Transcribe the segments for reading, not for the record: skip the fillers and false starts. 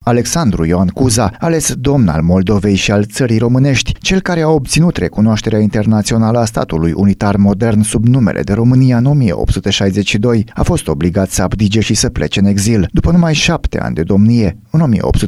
Alexandru Ioan Cuza, ales domn al Moldovei și al țării românești, cel care a obținut recunoașterea internațională a statului unitar modern sub numele de România în 1862, a fost obligat să abdice și să plece în exil. După numai 7 ani de domnie, în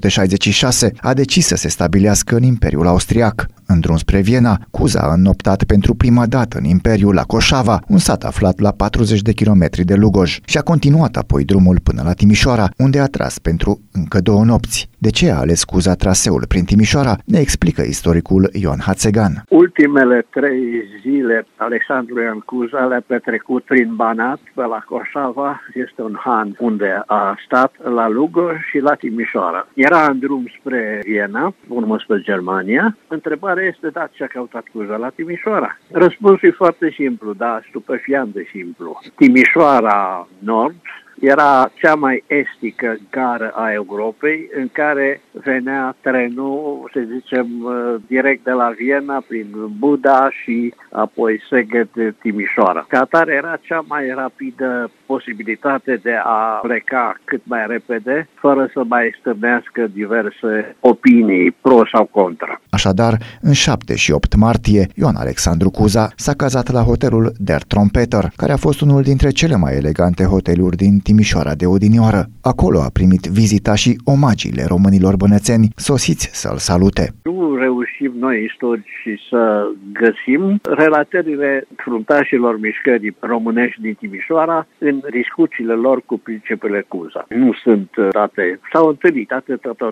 1866, a decis să se stabilească în Imperiul Austriac. În drum spre Viena, Cuza a înoptat pentru prima dată în Imperiu la Coșava, un sat aflat la 40 de kilometri de Lugoj, și a continuat apoi drumul până la Timișoara, unde a tras pentru încă 2 nopți. De ce a ales Cuza traseul prin Timișoara, ne explică istoricul Ioan Hațegan. Ultimele 3 zile Alexandru Ioan Cuza le-a petrecut prin Banat, pe la Coșava, este un han unde a stat, la Lugoj și la Timișoara. Era în drum spre Viena, urmă spre Germania. Întrebarea este, ce a căutat Cuza la Timișoara? Răspunsul e foarte simplu, stupefiant de simplu. Timișoara Nord era cea mai estică gară a Europei, în care venea trenul, să zicem, direct de la Viena, prin Buda și apoi Szeged-Timișoara. Ca atare era cea mai rapidă posibilitate de a pleca cât mai repede, fără să mai stârnească diverse opinii pro sau contra. Așadar, în 7 și 8 martie, Ioan Alexandru Cuza s-a cazat la hotelul Der Trompeter, care a fost unul dintre cele mai elegante hoteluri din Timișoara de odinioară. Acolo a primit vizita și omagiile românilor bănățeni sosiți să-l salute. Nu reușim noi istorici să găsim relatările fruntașilor mișcării românești din Timișoara în discuțiile lor cu principele Cuza. Nu sunt date, s-au întâlnit atât tot.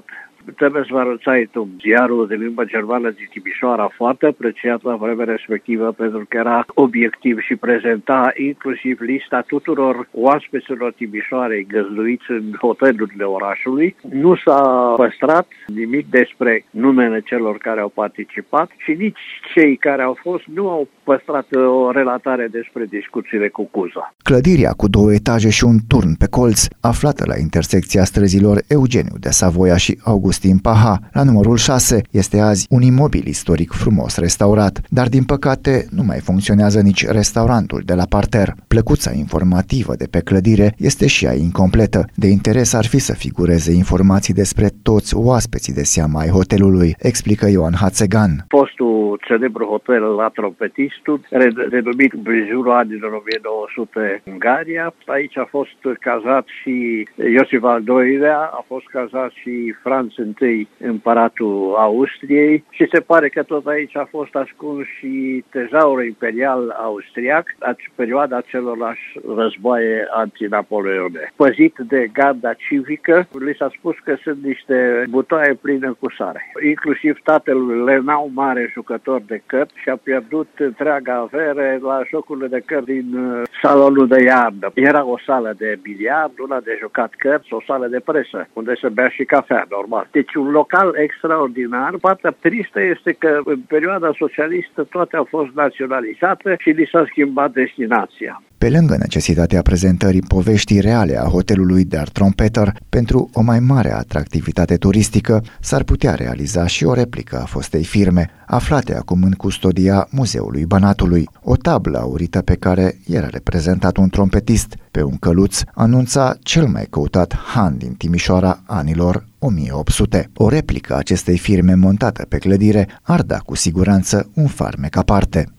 Zeitung, ziarul de limba germană din Timișoara, foarte apreciat la vremea respectivă pentru că era obiectiv și prezenta inclusiv lista tuturor oaspeților Timișoarei găzduiți în hotelurile orașului. Nu s-a păstrat nimic despre numele celor care au participat și nici cei care au fost nu au păstrat o relatare despre discuțiile cu Cuza. Clădirea cu 2 etaje și un turn pe colț, aflată la intersecția străzilor Eugeniu de Savoia și Augustin Paha, la numărul 6, este azi un imobil istoric frumos restaurat, dar din păcate nu mai funcționează nici restaurantul de la parter. Plăcuța informativă de pe clădire este și ea incompletă. De interes ar fi să figureze informații despre toți oaspeții de seamă ai hotelului, explică Ioan Hațegan. Fostul celebru hotel La Trompetistul, renumit în jurul anilor 1900 în Ungaria. Aici a fost cazat și Iosif al II-lea, a fost cazat și Franț I, împăratul Austriei, și se pare că tot aici a fost ascuns și tezaurul imperial austriac, perioada celorlași războaie antinapoleone. Păzit de garda civică, li s-a spus că sunt niște butoaie pline cu sare. Inclusiv tatăl Lenau, mare jucător de cărți, și-a pierdut întreaga avere la jocurile de cărți din salonul de iarnă. Era o sală de biliard, una de jucat cărți, o sală de presă, unde se bea și cafea, normal. Deci un local extraordinar. Partea tristă este că în perioada socialistă toate au fost naționalizate și li s-a schimbat destinația. Pe lângă necesitatea prezentării poveștii reale a hotelului Der Trompeter, pentru o mai mare atractivitate turistică, s-ar putea realiza și o replică a fostei firme, aflate acum în custodia Muzeului Banatului. O tablă aurită pe care era reprezentat un trompetist pe un căluț anunța cel mai căutat han din Timișoara anilor 1800. O replică a acestei firme montată pe clădire ar da cu siguranță un farmec aparte.